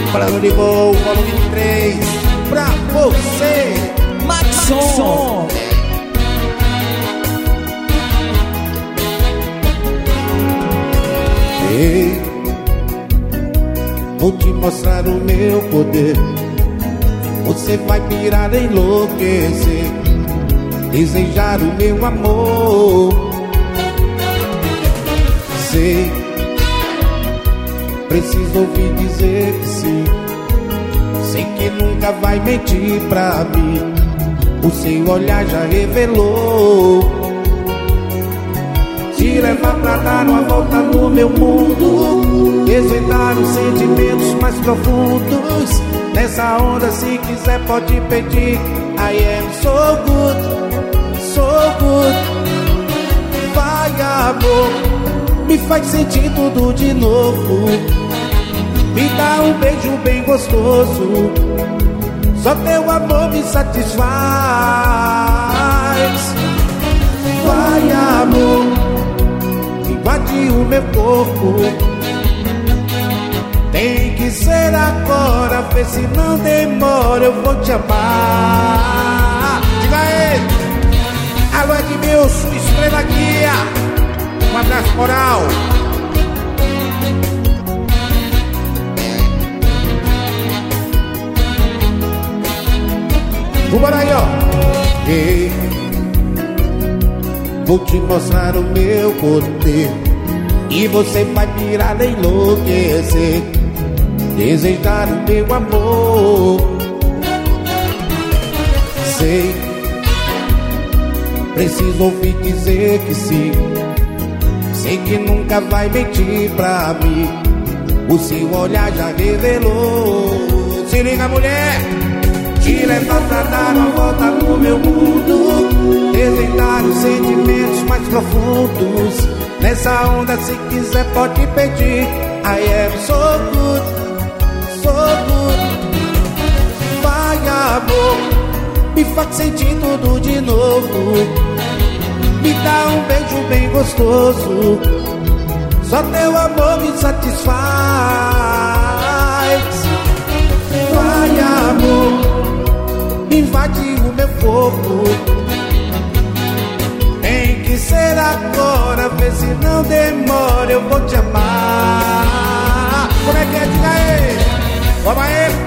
Plano de voo, volume 3, pra você, Maxson. Ei, vou te mostrar o meu poder. Você vai pirar, enlouquecer, desejar o meu amor. Sei, preciso ouvir dizer que sim. Sei que nunca vai mentir pra mim. O seu olhar já revelou. Te levar pra dar uma volta no meu mundo, desvendar os sentimentos mais profundos. Nessa onda, se quiser pode pedir. I am so good, so good. Vai, amor, me faz sentir tudo de novo. Me dá um beijo bem gostoso. Só teu amor me satisfaz. Vai, amor, invade o meu corpo. Tem que ser agora, vê se não demora, eu vou te amar. Diga aí, alô Edmilson, estrela guia. Um abraço moral. Vambora aí, ó. Ei, vou te mostrar o meu poder e você vai pirar, enlouquecer, desejar o meu amor. Sei, preciso ouvir dizer que sim. Sei que nunca vai mentir pra mim. O seu olhar já revelou. Se liga, mulher, te levar pra dar uma volta no meu mundo, desenhar os sentimentos mais profundos. Nessa onda, se quiser pode pedir. I am so good, so good. Vai, amor, me faz sentir tudo de novo. Me dá um beijo bem gostoso. Só teu amor me satisfaz. Vai, amor, invade o meu corpo. Tem que ser agora, vê se não demora, eu vou te amar. Como é que é? Diga aí. Vamos aí.